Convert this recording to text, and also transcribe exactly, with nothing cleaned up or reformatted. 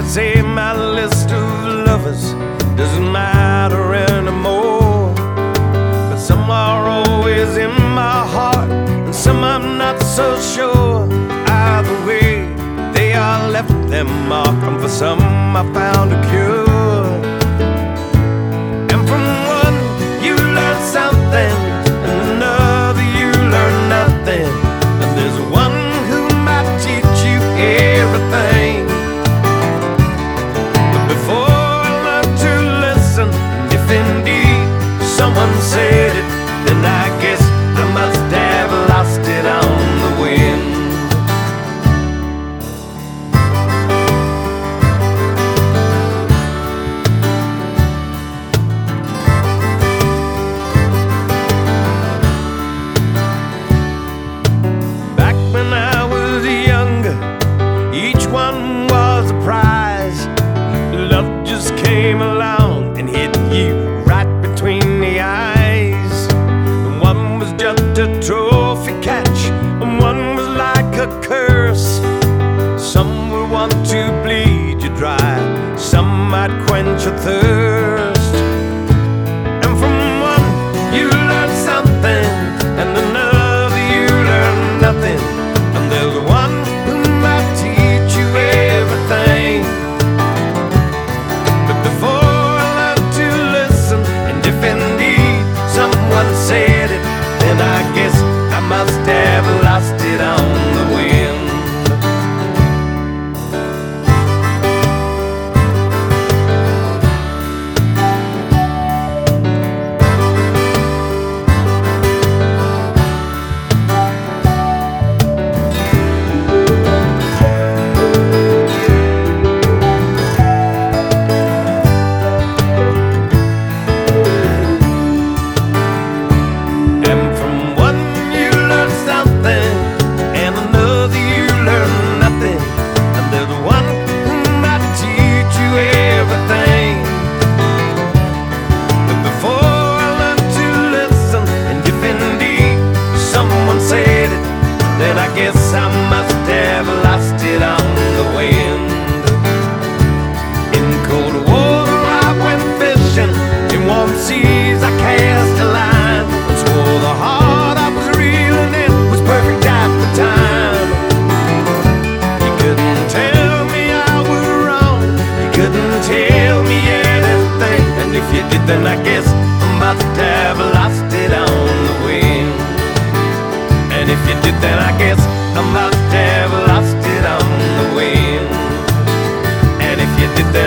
say my list of lovers doesn't matter anymore, but some are always in my heart and some I'm not so sure. Either way, they all left their mark, and for some I found a cure. And from one you learn something, and another you learn nothing, and there's one who might teach you everything. But before I learned to listen, if indeed someone said it, then I guess I must have lost it on the wind. Each one was a prize. Love just came along and hit you right between the eyes. And one was just a trophy catch, and one was like a curse. Some would want to bleed you dry, some might quench your thirst. And from one you learn something, and another you learn nothing, and there's one who might teach you everything. But before I learned to listen, and if indeed someone said it, then I guess I must have lost it on the wind. Then I guess I must have lost it on the wind. In cold water I went fishing, in warm seas I cast a line, and swore the heart I was reeling in was perfect at the time. You couldn't tell me I was wrong, you couldn't tell me anything, and if you did, then I guess I must have lost it on the wind. And if you did, then I guess I must have lost it on the wind. And if you did, then